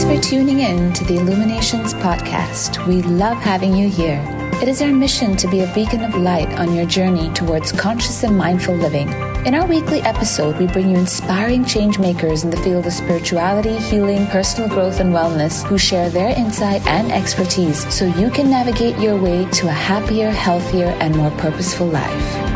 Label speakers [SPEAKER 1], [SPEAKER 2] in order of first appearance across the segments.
[SPEAKER 1] for tuning in to the Illuminations podcast. We love having you here. It is our mission to be a beacon of light on your journey towards conscious and mindful living. In our weekly episode, we bring you inspiring change makers in the field of spirituality, healing, personal growth, and wellness who share their insight and expertise so you can navigate your way to a happier, healthier, and more purposeful life.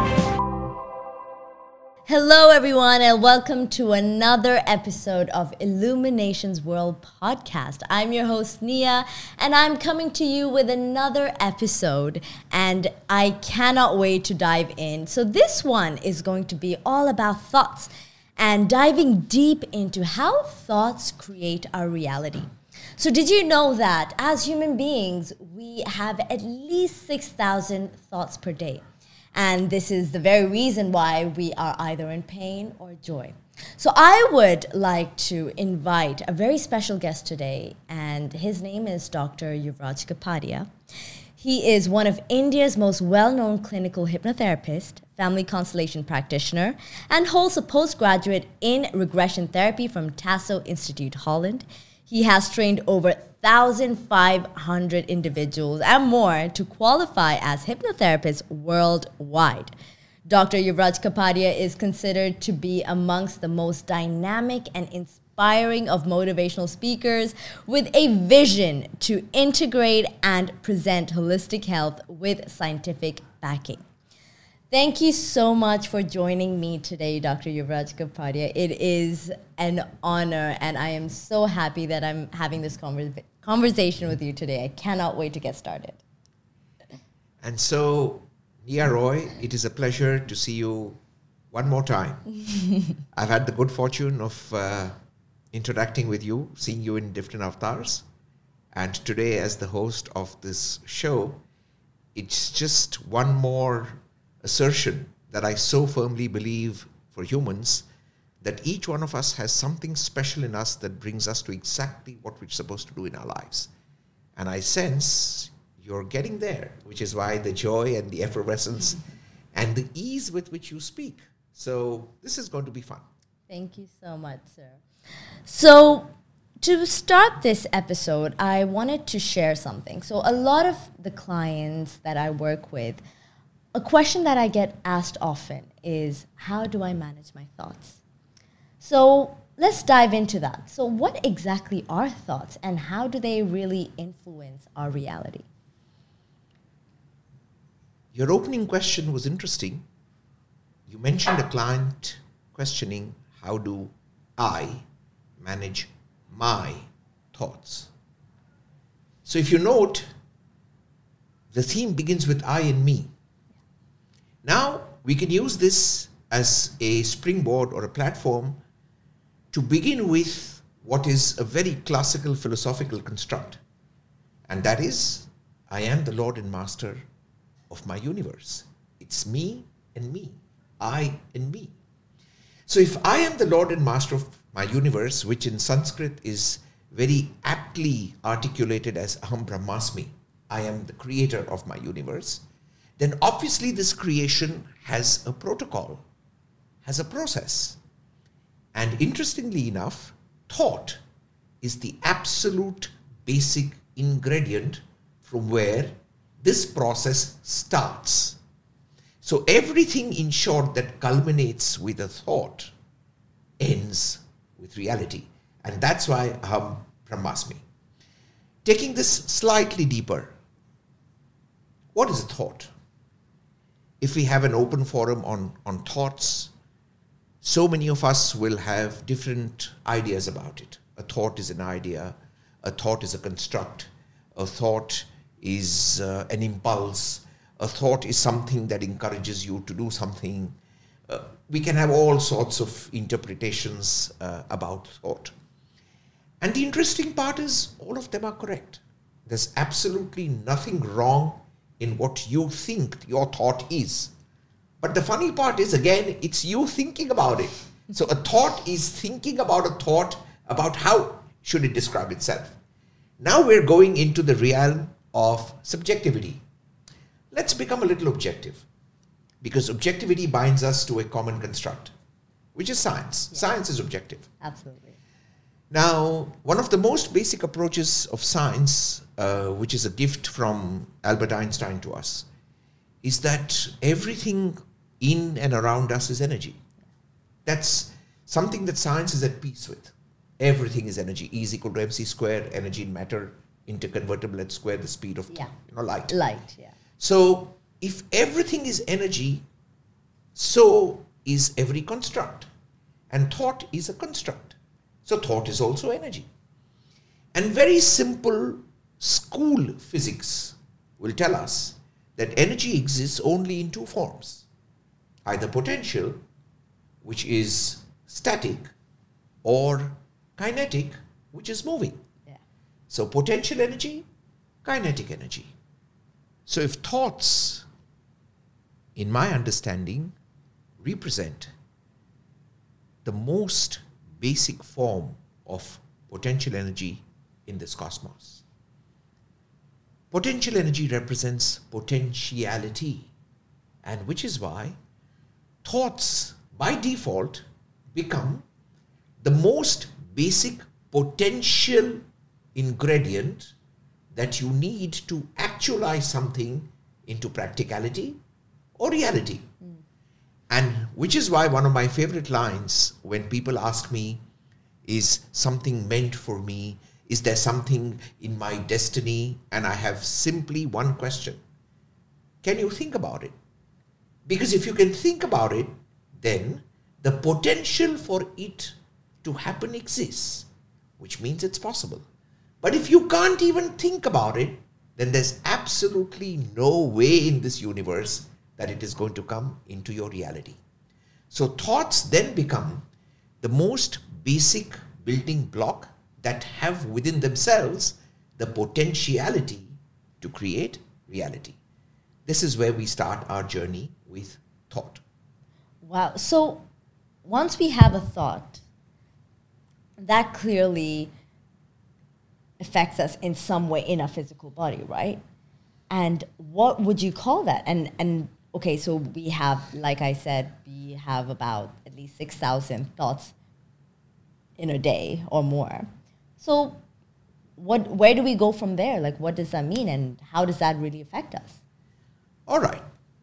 [SPEAKER 2] Hello, everyone, and welcome to another episode of Illuminations World Podcast. I'm your host, Nia, and I'm coming to you with another episode, and I cannot wait to dive in. So this one is going to be all about thoughts and diving deep into how thoughts create our reality. So did you know that as human beings, we have at least 6,000 thoughts per day? And this is the very reason why we are either in pain or joy. So I would like to invite a very special guest today, and his name is Dr. Yuvraj Kapadia. He is one of India's most well-known clinical hypnotherapists, family constellation practitioner, and holds a postgraduate in regression therapy from Tasso Institute, Holland. He has trained over 1,500 individuals and more to qualify as hypnotherapists worldwide. Dr. Yuvraj Kapadia is considered to be amongst the most dynamic and inspiring of motivational speakers with a vision to integrate and present holistic health with scientific backing. Thank you so much for joining me today, Dr. Yuvraj Kapadia. It is an honor, and I am so happy that I'm having this conversation with you today. I cannot wait to get started.
[SPEAKER 3] And so, Nia Roy, it is a pleasure to see you one more time. I've had the good fortune of interacting with you, seeing you in different avatars. And today, as the host of this show, it's just one more assertion that I so firmly believe for humans, that each one of us has something special in us that brings us to exactly what we're supposed to do in our lives. And I sense you're getting there, which is why the joy and the effervescence and the ease with which you speak. So this is going to be fun.
[SPEAKER 2] Thank you so much, sir. So to start this episode, I wanted to share something. So a lot of the clients that I work with, a question that I get asked often is, how do I manage my thoughts? So let's dive into that. So what exactly are thoughts, and how do they really influence our reality?
[SPEAKER 3] Your opening question was interesting. You mentioned a client questioning, how do I manage my thoughts? So if you note, the theme begins with I and me. Now, we can use this as a springboard or a platform to begin with what is a very classical philosophical construct. And that is, I am the Lord and Master of my universe. It's me and me, I and me. So if I am the Lord and Master of my universe, which in Sanskrit is very aptly articulated as Aham Brahmasmi, I am the creator of my universe, then obviously this creation has a protocol, has a process. And interestingly enough, thought is the absolute basic ingredient from where this process starts. So everything, in short, that culminates with a thought ends with reality. And that's why Aham Brahmasmi. Taking this slightly deeper, what is a thought? If we have an open forum on thoughts, so many of us will have different ideas about it. A thought is an idea. A thought is a construct. A thought is an impulse. A thought is something that encourages you to do something. We can have all sorts of interpretations about thought. And the interesting part is all of them are correct. There's absolutely nothing wrong in what you think your thought is. But the funny part is, again, it's you thinking about it. So a thought is thinking about a thought about how should it describe itself. Now we're going into the realm of subjectivity. Let's become a little objective, because objectivity binds us to a common construct, which is science. Yeah. Science is objective.
[SPEAKER 2] Absolutely.
[SPEAKER 3] Now, one of the most basic approaches of science, which is a gift from Albert Einstein to us, is that everything in and around us is energy. That's something that science is at peace with. Everything is energy. E is equal to mc squared, energy in matter, interconvertible at square the speed of light.
[SPEAKER 2] Light, yeah.
[SPEAKER 3] So if everything is energy, so is every construct. And thought is a construct. So thought is also energy. And very simple school physics will tell us that energy exists only in two forms. Either potential, which is static, or kinetic, which is moving.
[SPEAKER 2] Yeah.
[SPEAKER 3] So potential energy, kinetic energy. So if thoughts, in my understanding, represent the most basic form of potential energy in this cosmos. Potential energy represents potentiality, and which is why thoughts by default become the most basic potential ingredient that you need to actualize something into practicality or reality. And which is why one of my favorite lines when people ask me, is something meant for me? Is there something in my destiny? And I have simply one question. Can you think about it? Because if you can think about it, then the potential for it to happen exists, which means it's possible. But if you can't even think about it, then there's absolutely no way in this universe that it is going to come into your reality. So thoughts then become the most basic building block that have within themselves the potentiality to create reality. This is where we start our journey with thought.
[SPEAKER 2] Wow. So once we have a thought, that clearly affects us in some way in our physical body, right? And what would you call that? And okay, so we have, like I said, we have about at least 6,000 thoughts in a day or more. So where do we go from there? Like, what does that mean? And how does that really affect us?
[SPEAKER 3] All right.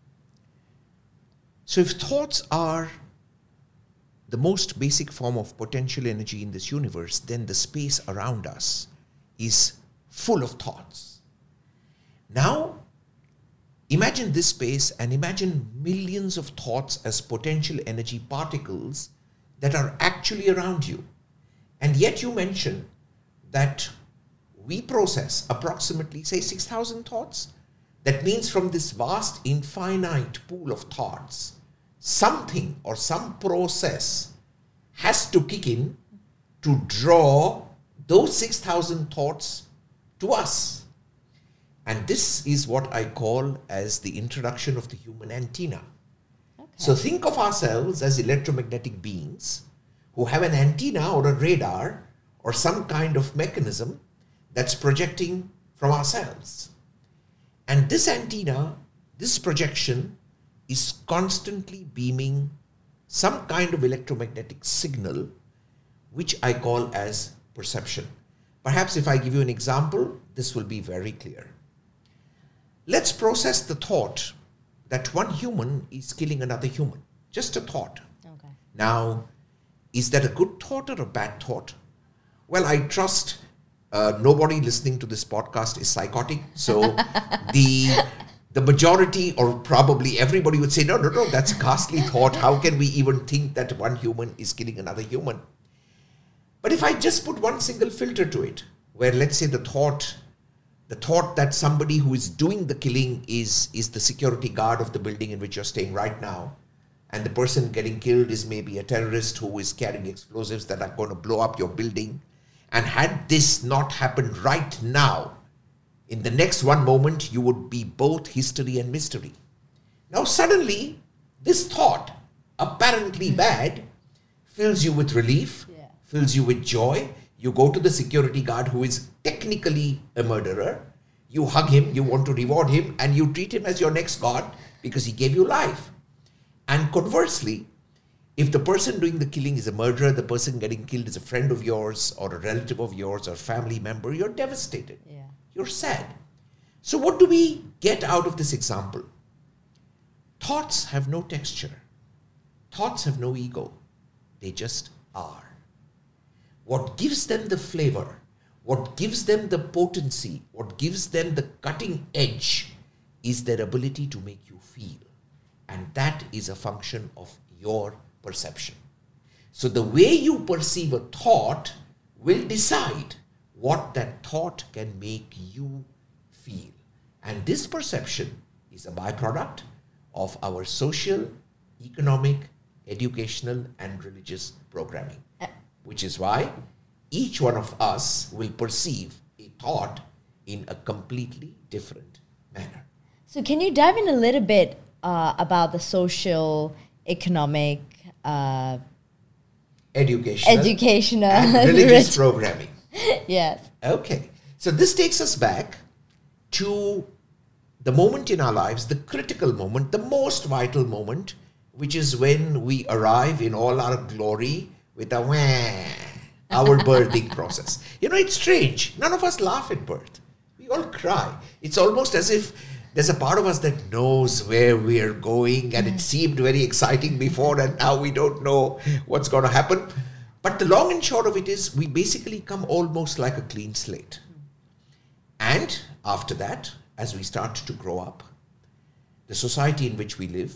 [SPEAKER 3] So if thoughts are the most basic form of potential energy in this universe, then the space around us is full of thoughts. Now, imagine this space and imagine millions of thoughts as potential energy particles that are actually around you. And yet you mention that we process approximately, say, 6,000 thoughts. That means from this vast, infinite pool of thoughts, something or some process has to kick in to draw those 6,000 thoughts to us. And this is what I call as the introduction of the human antenna. Okay. So think of ourselves as electromagnetic beings who have an antenna or a radar or some kind of mechanism that's projecting from ourselves. And this antenna, this projection, is constantly beaming some kind of electromagnetic signal, which I call as perception. Perhaps if I give you an example, this will be very clear. Let's process the thought that one human is killing another human. Just a thought.
[SPEAKER 2] Okay.
[SPEAKER 3] Now, is that a good thought or a bad thought? Well, I trust nobody listening to this podcast is psychotic. So the majority or probably everybody would say, no, that's a ghastly thought. How can we even think that one human is killing another human? But if I just put one single filter to it, where let's say the thought that somebody who is doing the killing is the security guard of the building in which you're staying right now, and the person getting killed is maybe a terrorist who is carrying explosives that are going to blow up your building. And had this not happened right now, in the next one moment, you would be both history and mystery. Now suddenly, this thought, apparently bad, fills you with relief, fills you with joy. You go to the security guard who is technically a murderer. You hug him, you want to reward him, and you treat him as your next god because he gave you life. And conversely, If the person doing the killing is a murderer, the person getting killed is a friend of yours or a relative of yours or family member, you're devastated.
[SPEAKER 2] Yeah.
[SPEAKER 3] You're sad. So what do we get out of this example? Thoughts have no texture. Thoughts have no ego. They just are. What gives them the flavor, what gives them the potency, what gives them the cutting edge is their ability to make you feel. And that is a function of your perception. So the way you perceive a thought will decide what that thought can make you feel. And this perception is a byproduct of our social, economic, educational, and religious programming. Which is why each one of us will perceive a thought in a completely different manner.
[SPEAKER 2] So can you dive in a little bit about the social, economic, educational,
[SPEAKER 3] and religious programming?
[SPEAKER 2] Yes.
[SPEAKER 3] Okay. So this takes us back to the moment in our lives, the critical moment, the most vital moment, which is when we arrive in all our glory with our birthing process. You know, it's strange. None of us laugh at birth. We all cry. It's almost as if there's a part of us that knows where we're going, and it seemed very exciting before, and now we don't know what's going to happen. But the long and short of it is we basically come almost like a clean slate. And after that, as we start to grow up, the society in which we live,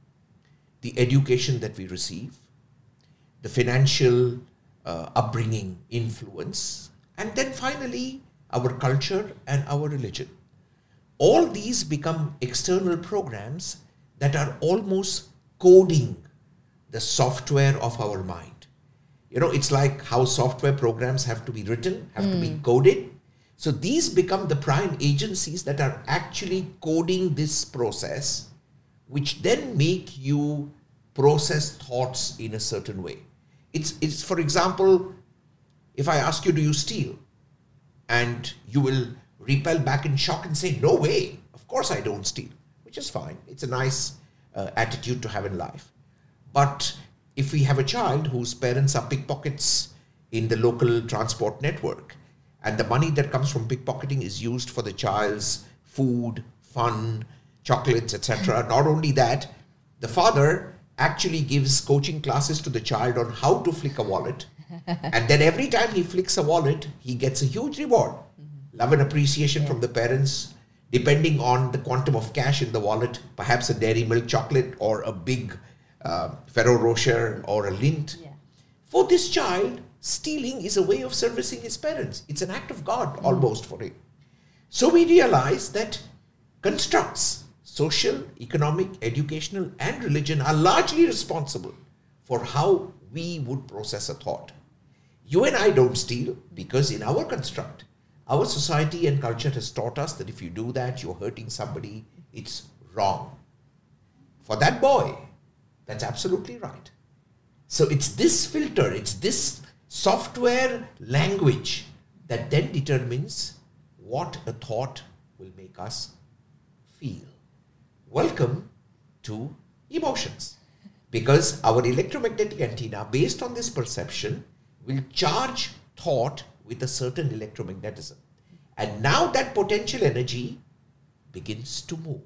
[SPEAKER 3] the education that we receive, the financial upbringing influence, and then finally our culture and our religion. All these become external programs that are almost coding the software of our mind. You know, it's like how software programs have to be written, have to be coded. So these become the prime agencies that are actually coding this process, which then make you process thoughts in a certain way. It's for example, if I ask you, do you steal? And you will repel back in shock and say, no way, of course I don't steal, which is fine. It's a nice attitude to have in life. But if we have a child whose parents are pickpockets in the local transport network, and the money that comes from pickpocketing is used for the child's food, fun, chocolates, etc. Not only that, the father actually gives coaching classes to the child on how to flick a wallet. And then every time he flicks a wallet, he gets a huge reward. Love and appreciation from the parents, depending on the quantum of cash in the wallet, perhaps a Dairy Milk chocolate or a big Ferrero Rocher or a Lindt. Yeah. For this child, stealing is a way of servicing his parents. It's an act of God almost for him. So we realize that constructs, social, economic, educational, and religion are largely responsible for how we would process a thought. You and I don't steal because in our construct, our society and culture has taught us that if you do that, you're hurting somebody, it's wrong. For that boy, that's absolutely right. So it's this filter, it's this software language that then determines what a thought will make us feel. Welcome to emotions. Because our electromagnetic antenna, based on this perception, will charge thought with a certain electromagnetism. And now that potential energy begins to move.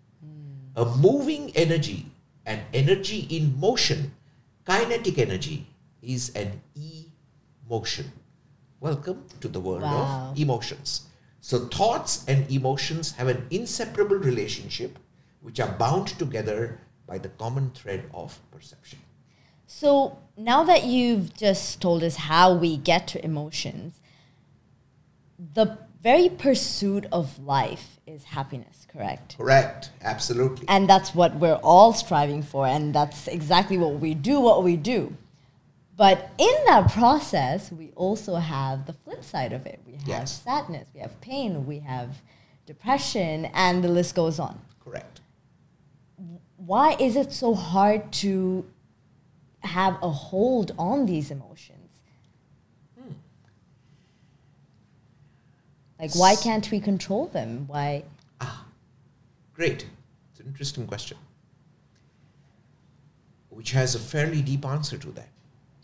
[SPEAKER 3] A moving energy, an energy in motion, kinetic energy, is an emotion. Welcome to the world of emotions. So thoughts and emotions have an inseparable relationship which are bound together by the common thread of perception.
[SPEAKER 2] So now that you've just told us how we get to emotions, the very pursuit of life is happiness, correct?
[SPEAKER 3] Correct, absolutely.
[SPEAKER 2] And that's what we're all striving for, and that's exactly what we do. But in that process, we also have the flip side of it. We have sadness, we have pain, we have depression, and the list goes on.
[SPEAKER 3] Correct.
[SPEAKER 2] Why is it so hard to have a hold on these emotions? Like, why can't we control them? Why?
[SPEAKER 3] Great. It's an interesting question. which has a fairly deep answer to that.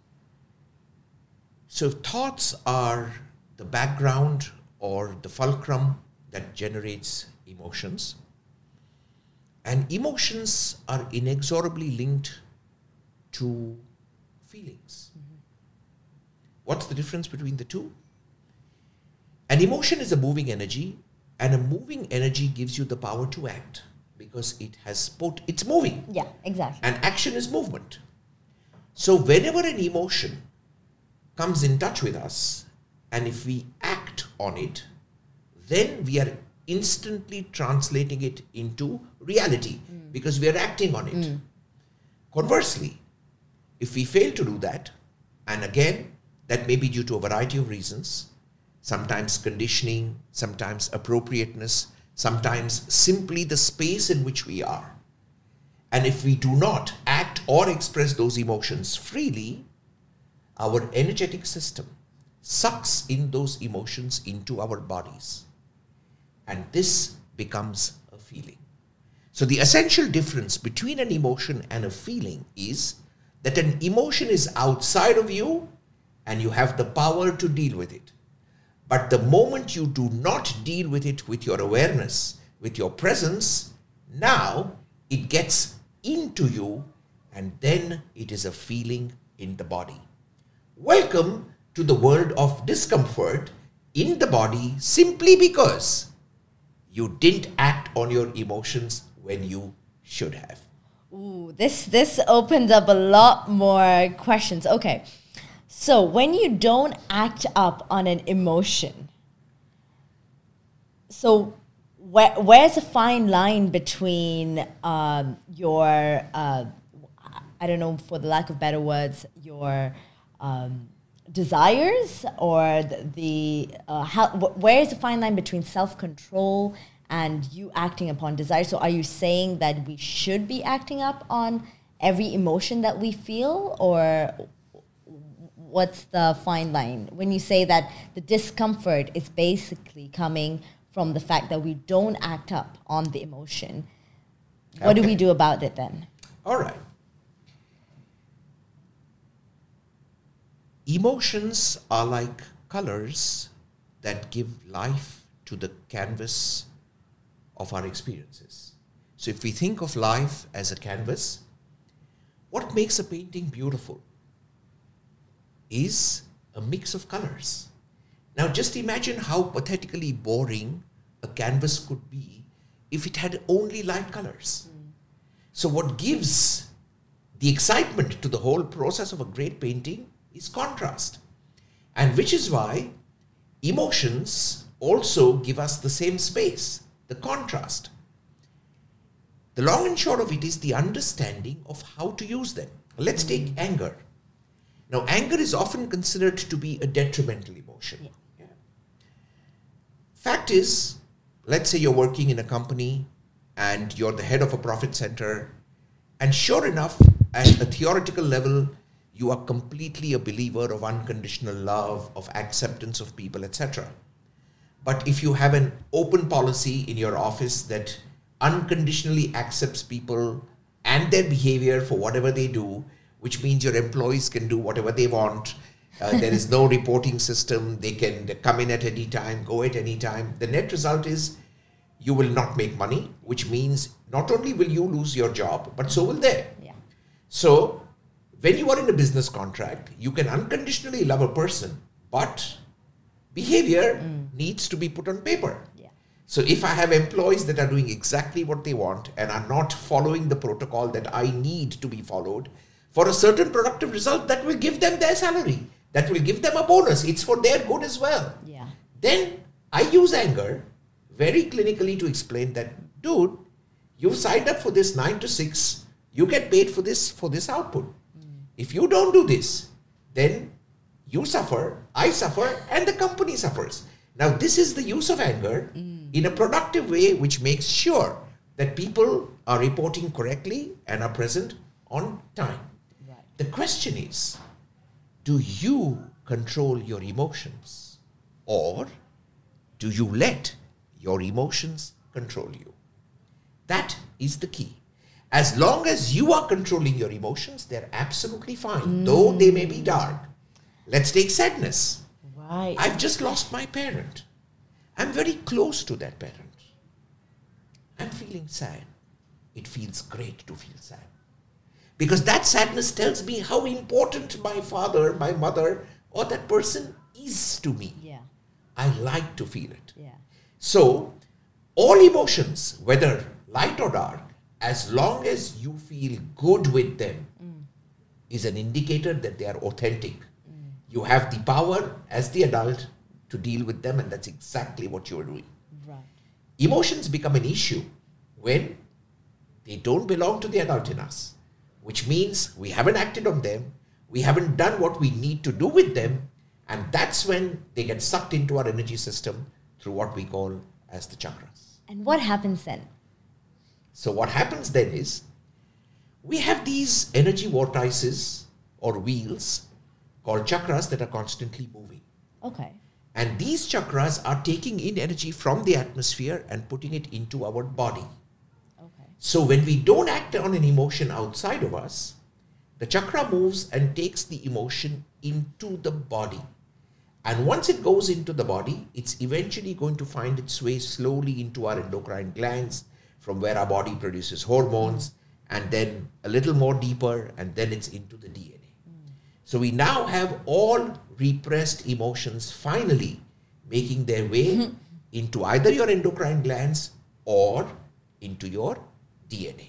[SPEAKER 3] So if thoughts are the background or the fulcrum that generates emotions, and emotions are inexorably linked to feelings. What's the difference between the two? An emotion is a moving energy, and a moving energy gives you the power to act because it's moving.
[SPEAKER 2] Yeah, exactly.
[SPEAKER 3] And action is movement. So whenever an emotion comes in touch with us, and if we act on it, then we are instantly translating it into reality because we are acting on it. Conversely, if we fail to do that, and again, that may be due to a variety of reasons, sometimes conditioning, sometimes appropriateness, sometimes simply the space in which we are. And if we do not act or express those emotions freely, our energetic system sucks in those emotions into our bodies. And this becomes a feeling. So the essential difference between an emotion and a feeling is that an emotion is outside of you and you have the power to deal with it. But the moment you do not deal with it with your awareness, with your presence, now it gets into you and then it is a feeling in the body. Welcome to the world of discomfort in the body simply because you didn't act on your emotions when you should have.
[SPEAKER 2] Ooh, this opens up a lot more questions. Okay, so when you don't act up on an emotion, so where's the fine line between your, I don't know, for the lack of better words, your desires or where is the fine line between self-control and you acting upon desire? So are you saying that we should be acting up on every emotion that we feel, or what's the fine line when you say that the discomfort is basically coming from the fact that we don't act up on the emotion? What do we do about it then?
[SPEAKER 3] All right. Emotions are like colors that give life to the canvas of our experiences. So if we think of life as a canvas, what makes a painting beautiful is a mix of colors. Now just imagine how pathetically boring a canvas could be if it had only light colors. So what gives the excitement to the whole process of a great painting is contrast. And which is why emotions also give us the same space, the contrast. The long and short of it is the understanding of how to use them. Let's take anger. Now, anger is often considered to be a detrimental emotion. Yeah. Fact is, let's say you're working in a company and you're the head of a profit center, and sure enough, at a theoretical level, you are completely a believer of unconditional love, of acceptance of people, etc. But if you have an open policy in your office that unconditionally accepts people and their behavior for whatever they do, which means your employees can do whatever they want, there is no reporting system, they can come in at any time, go at any time, the net result is you will not make money, which means not only will you lose your job, but so will they.
[SPEAKER 2] Yeah.
[SPEAKER 3] So when you are in a business contract, you can unconditionally love a person, but behavior needs to be put on paper.
[SPEAKER 2] Yeah.
[SPEAKER 3] So if I have employees that are doing exactly what they want and are not following the protocol that I need to be followed for a certain productive result, that will give them their salary, that will give them a bonus. It's for their good as well.
[SPEAKER 2] Yeah.
[SPEAKER 3] Then I use anger very clinically to explain that, dude, you've signed up for this 9 to 6, you get paid for this output. If you don't do this, then you suffer, I suffer, and the company suffers. Now, this is the use of anger in a productive way, which makes sure that people are reporting correctly and are present on time.
[SPEAKER 2] Right.
[SPEAKER 3] The question is, do you control your emotions, or do you let your emotions control you? That is the key. As long as you are controlling your emotions, they're absolutely fine, though they may be dark. Let's take sadness.
[SPEAKER 2] Right.
[SPEAKER 3] I've just lost my parent. I'm very close to that parent. I'm feeling sad. It feels great to feel sad. Because that sadness tells me how important my father, my mother, or that person is to me.
[SPEAKER 2] Yeah.
[SPEAKER 3] I like to feel it.
[SPEAKER 2] Yeah.
[SPEAKER 3] So, all emotions, whether light or dark, as long as you feel good with them, is an indicator that they are authentic. You have the power as the adult to deal with them, and that's exactly what you're doing.
[SPEAKER 2] Right.
[SPEAKER 3] Emotions become an issue when they don't belong to the adult in us, which means we haven't acted on them, we haven't done what we need to do with them, and that's when they get sucked into our energy system through what we call as the chakras.
[SPEAKER 2] And what happens then?
[SPEAKER 3] So what happens then is, we have these energy vortices or wheels called chakras that are constantly moving.
[SPEAKER 2] Okay.
[SPEAKER 3] And these chakras are taking in energy from the atmosphere and putting it into our body.
[SPEAKER 2] Okay.
[SPEAKER 3] So when we don't act on an emotion outside of us, the chakra moves and takes the emotion into the body. And once it goes into the body, it's eventually going to find its way slowly into our endocrine glands, from where our body produces hormones, and then a little more deeper, and then it's into the DNA. So we now have all repressed emotions finally making their way into either your endocrine glands or into your DNA.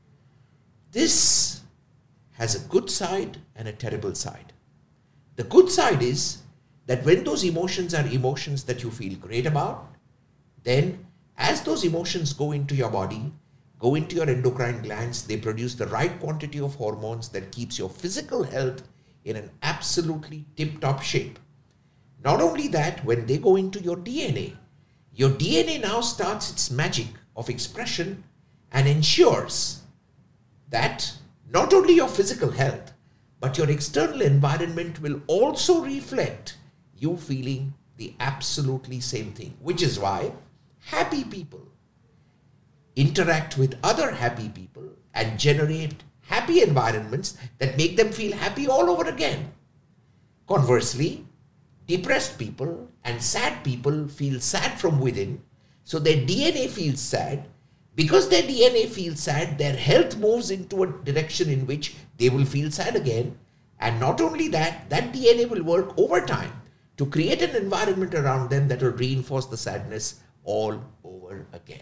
[SPEAKER 3] This has a good side and a terrible side. The good side is that when those emotions are emotions that you feel great about, then as those emotions go into your body, go into your endocrine glands, they produce the right quantity of hormones that keeps your physical health in an absolutely tip-top shape. Not only that, when they go into your DNA now starts its magic of expression and ensures that not only your physical health, but your external environment will also reflect you feeling the absolutely same thing, which is why happy people interact with other happy people and generate happy environments that make them feel happy all over again. Conversely, depressed people and sad people feel sad from within, so their DNA feels sad. Because their DNA feels sad, their health moves into a direction in which they will feel sad again. And not only that, that DNA will work over time to create an environment around them that will reinforce the sadness all over again.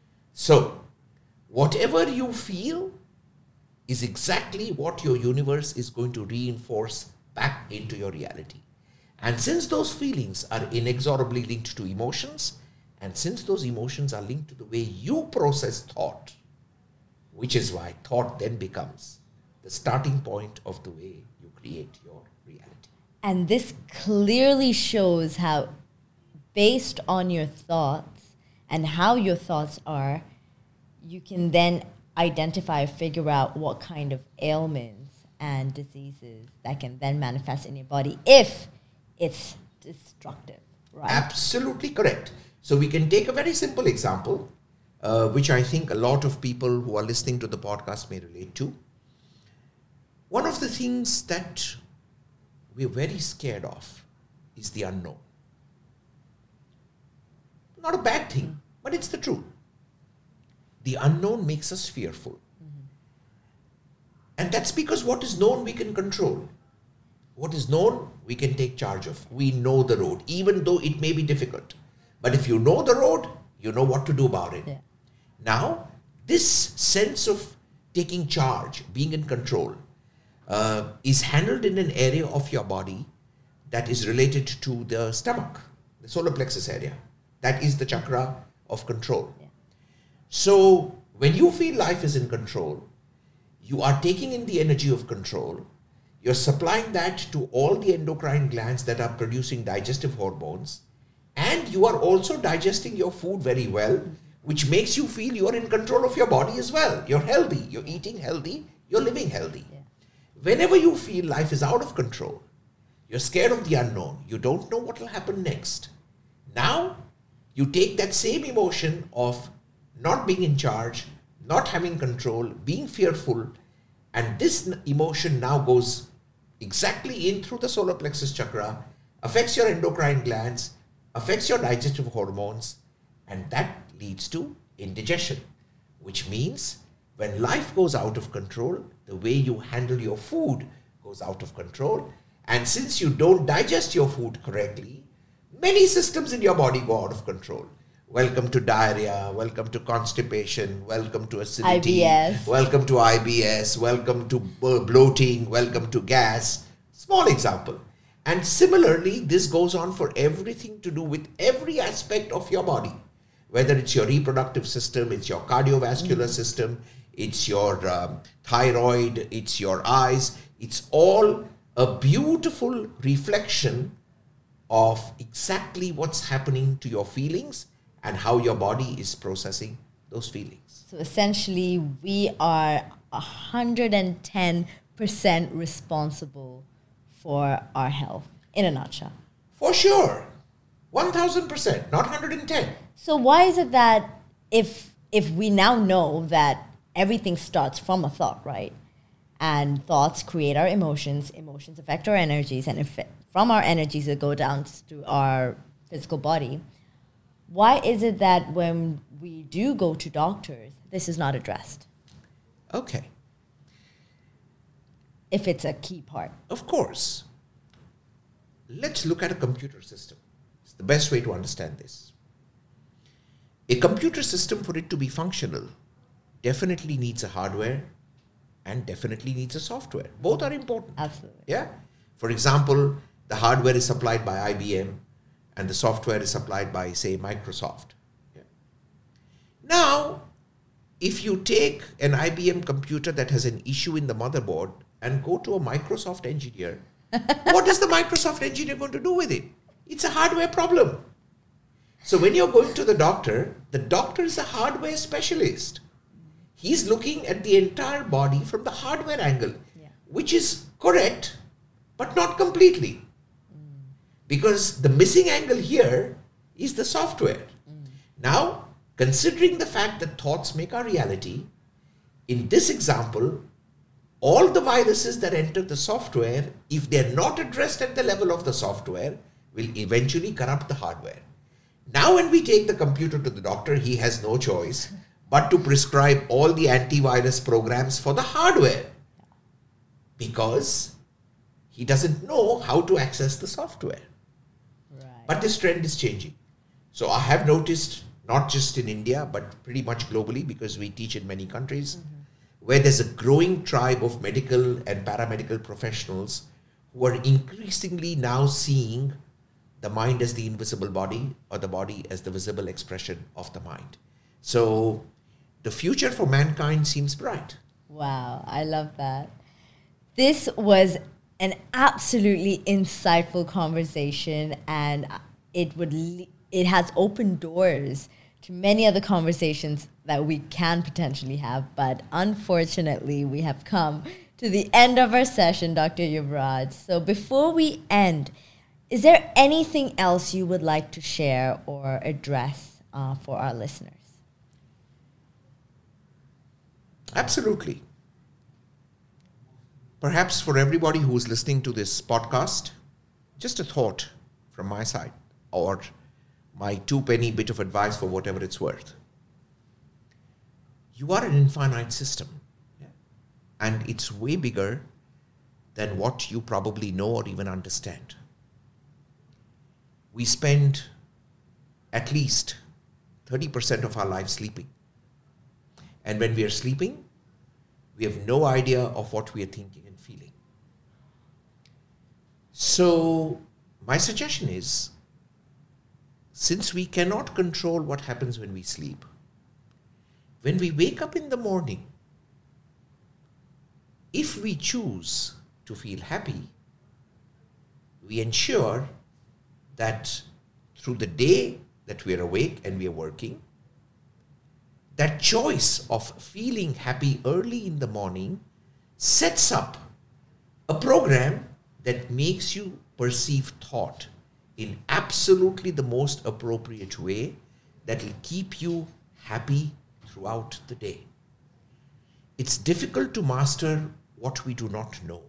[SPEAKER 3] So, whatever you feel is exactly what your universe is going to reinforce back into your reality. And since those feelings are inexorably linked to emotions, and since those emotions are linked to the way you process thought, which is why thought then becomes the starting point of the way you create your reality.
[SPEAKER 2] And this clearly shows how, based on your thoughts and how your thoughts are, you can then identify, figure out what kind of ailments and diseases that can then manifest in your body if it's destructive, right?
[SPEAKER 3] Absolutely correct. So we can take a very simple example, which I think a lot of people who are listening to the podcast may relate to. One of the things that we're very scared of is the unknown. Not a bad thing, but it's the truth. The unknown makes us fearful. And that's because what is known we can control. What is known we can take charge of. We know the road, even though it may be difficult. But if you know the road, you know what to do about it.
[SPEAKER 2] Yeah.
[SPEAKER 3] Now, this sense of taking charge, being in control, is handled in an area of your body that is related to the stomach, the solar plexus area. That is the chakra of control.
[SPEAKER 2] Yeah.
[SPEAKER 3] So, when you feel life is in control, you are taking in the energy of control, you're supplying that to all the endocrine glands that are producing digestive hormones, and you are also digesting your food very well, which makes you feel you're in control of your body as well. You're healthy, you're eating healthy, you're living healthy.
[SPEAKER 2] Yeah.
[SPEAKER 3] Whenever you feel life is out of control, you're scared of the unknown, you don't know what will happen next. Now, you take that same emotion of not being in charge, not having control, being fearful, and this emotion now goes exactly in through the solar plexus chakra, affects your endocrine glands, affects your digestive hormones, and that leads to indigestion, which means when life goes out of control, the way you handle your food goes out of control. And since you don't digest your food correctly, many systems in your body go out of control. Welcome to diarrhea, welcome to constipation, welcome to acidity,
[SPEAKER 2] IBS.
[SPEAKER 3] welcome to IBS, welcome to bloating, welcome to gas. Small example. And similarly, this goes on for everything to do with every aspect of your body. Whether it's your reproductive system, it's your cardiovascular system, it's your thyroid, it's your eyes. It's all a beautiful reflection of exactly what's happening to your feelings and how your body is processing those feelings.
[SPEAKER 2] So essentially, we are 110% responsible for our health, in a nutshell.
[SPEAKER 3] For sure. 1000%, not 110.
[SPEAKER 2] So why is it that if we now know that everything starts from a thought, right? And thoughts create our emotions, emotions affect our energies, and from our energies it go down to our physical body. Why is it that when we do go to doctors, this is not addressed?
[SPEAKER 3] Okay.
[SPEAKER 2] If it's a key part.
[SPEAKER 3] Of course. Let's look at a computer system. It's the best way to understand this. A computer system, for it to be functional, definitely needs a hardware and definitely needs a software. Both are important.
[SPEAKER 2] Absolutely.
[SPEAKER 3] Yeah. For example, the hardware is supplied by IBM and the software is supplied by, say, Microsoft. Yeah. Now, if you take an IBM computer that has an issue in the motherboard and go to a Microsoft engineer, what is the Microsoft engineer going to do with it? It's a hardware problem. So when you're going to the doctor is a hardware specialist. He's looking at the entire body from the hardware angle, which is correct, but not completely. Because the missing angle here is the software. Now, considering the fact that thoughts make our reality, in this example, all the viruses that enter the software, if they're not addressed at the level of the software, will eventually corrupt the hardware. Now, when we take the computer to the doctor, he has no choice but to prescribe all the antivirus programs for the hardware because he doesn't know how to access the software.
[SPEAKER 2] Right.
[SPEAKER 3] But this trend is changing. So I have noticed, not just in India, but pretty much globally, because we teach in many countries, where there's a growing tribe of medical and paramedical professionals who are increasingly now seeing the mind as the invisible body or the body as the visible expression of the mind. So the future for mankind seems bright.
[SPEAKER 2] Wow, I love that. This was an absolutely insightful conversation, and it has opened doors to many other conversations that we can potentially have, but unfortunately we have come to the end of our session, Dr. Yuvraj. So before we end, is there anything else you would like to share or address for our listeners?
[SPEAKER 3] Absolutely. Perhaps for everybody who is listening to this podcast, just a thought from my side, or my 2-penny bit of advice for whatever it's worth. You are an infinite system, and it's way bigger than what you probably know or even understand. We spend at least 30% of our life sleeping. And when we are sleeping, we have no idea of what we are thinking and feeling. So my suggestion is, since we cannot control what happens when we sleep, when we wake up in the morning, if we choose to feel happy, we ensure that through the day that we are awake and we are working, that choice of feeling happy early in the morning sets up a program that makes you perceive thought in absolutely the most appropriate way that will keep you happy throughout the day. it's difficult to master what we do not know.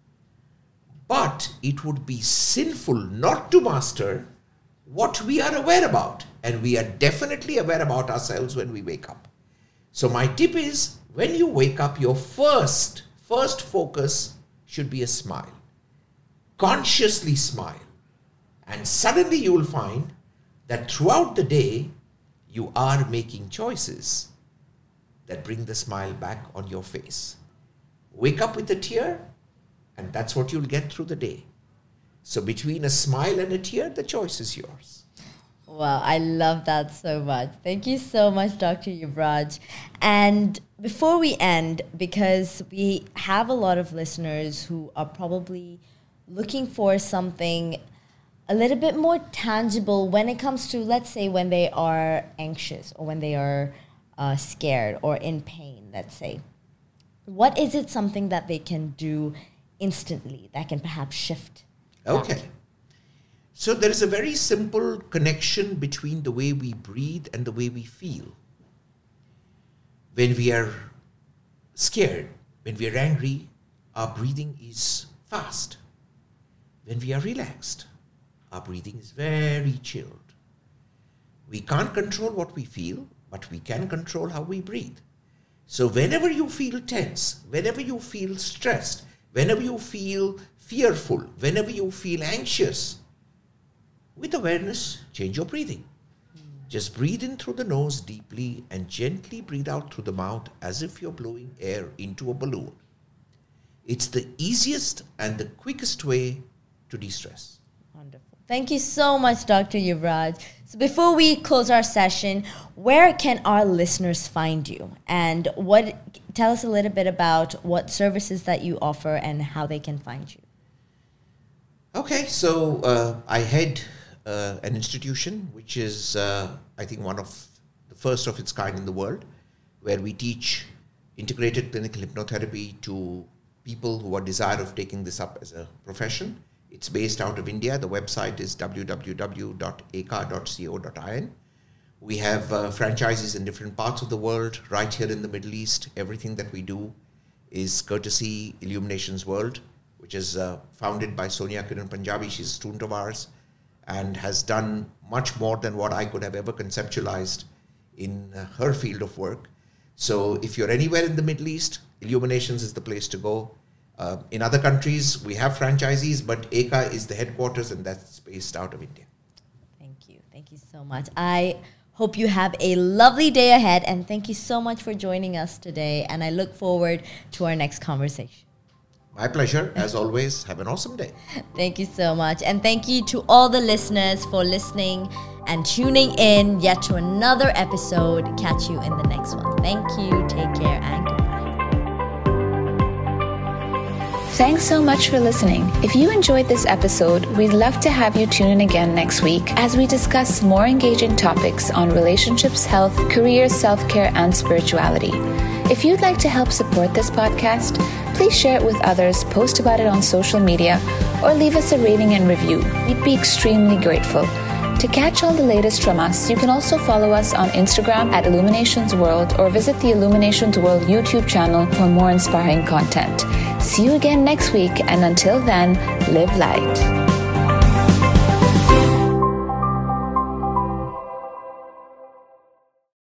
[SPEAKER 3] But it would be sinful not to master what we are aware about. And we are definitely aware about ourselves when we wake up. So my tip is, when you wake up, your first focus should be a smile. Consciously smile. And suddenly you will find that throughout the day, you are making choices that bring the smile back on your face. Wake up with a tear, and that's what you'll get through the day. So between a smile and a tear, the choice is yours.
[SPEAKER 2] Wow, I love that so much. Thank you so much, Dr. Yuvraj. And before we end, because we have a lot of listeners who are probably looking for something a little bit more tangible when it comes to, let's say, when they are anxious or when they are scared or in pain, let's say. What is it something that they can do instantly that can perhaps shift
[SPEAKER 3] Okay.
[SPEAKER 2] that?
[SPEAKER 3] So there is a very simple connection between the way we breathe and the way we feel. When we are scared, when we are angry, our breathing is fast. When we are relaxed, our breathing is very chilled. We can't control what we feel, but we can control how we breathe. So whenever you feel tense, whenever you feel stressed, whenever you feel fearful, whenever you feel anxious, with awareness, change your breathing. Just breathe in through the nose deeply and gently breathe out through the mouth as if you're blowing air into a balloon. It's the easiest and the quickest way to de-stress.
[SPEAKER 2] Wonderful. Thank you so much, Dr. Yuvraj. So before we close our session, where can our listeners find you? And tell us a little bit about what services that you offer and how they can find you.
[SPEAKER 3] Okay, so I head an institution which is, I think, one of the first of its kind in the world, where we teach integrated clinical hypnotherapy to people who are desirous of taking this up as a profession. It's based out of India. The website is www.eka.co.in. We have franchises in different parts of the world, right here in the Middle East. Everything that we do is courtesy Illuminations World, which is founded by Sonia Kiran Punjabi. She's a student of ours and has done much more than what I could have ever conceptualized in her field of work. So if you're anywhere in the Middle East, Illuminations is the place to go. In other countries, we have franchisees, but Eka is the headquarters, and that's based out of India.
[SPEAKER 2] Thank you. Thank you so much. I hope you have a lovely day ahead, and thank you so much for joining us today, and I look forward to our next conversation.
[SPEAKER 3] My pleasure. As always, have an awesome day.
[SPEAKER 2] Thank you so much. And thank you to all the listeners for listening and tuning in yet to another episode. Catch you in the next one. Thank you. Take care and goodbye.
[SPEAKER 1] Thanks so much for listening. If you enjoyed this episode, we'd love to have you tune in again next week as we discuss more engaging topics on relationships, health, career, self-care, and spirituality. If you'd like to help support this podcast, please share it with others, post about it on social media, or leave us a rating and review. We'd be extremely grateful. To catch all the latest from us, you can also follow us on Instagram at Illuminations World or visit the Illuminations World YouTube channel for more inspiring content. See you again next week, and until then, live light.